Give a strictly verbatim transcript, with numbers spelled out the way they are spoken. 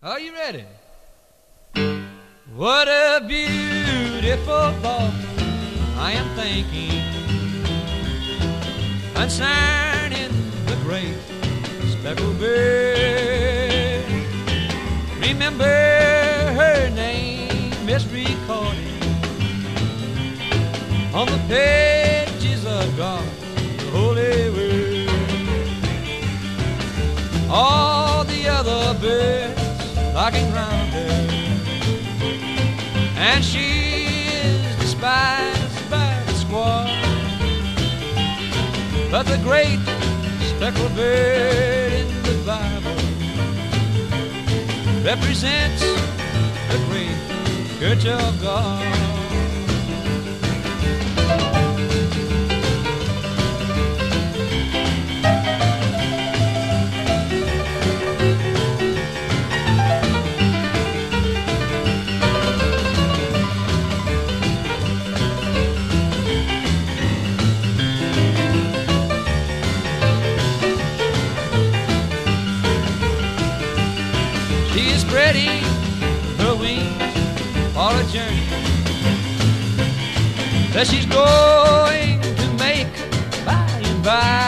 Are you ready? What a beautiful thought I am thinking concerning the great speckled bird. Remember, her name is recorded on the pages of God's holy word. All the other birds flocking round her, and she is despised by the squaw. But the great speckled bird in the Bible represents the great church of God. She is spreading her wings for a journey that she's going to make by and by.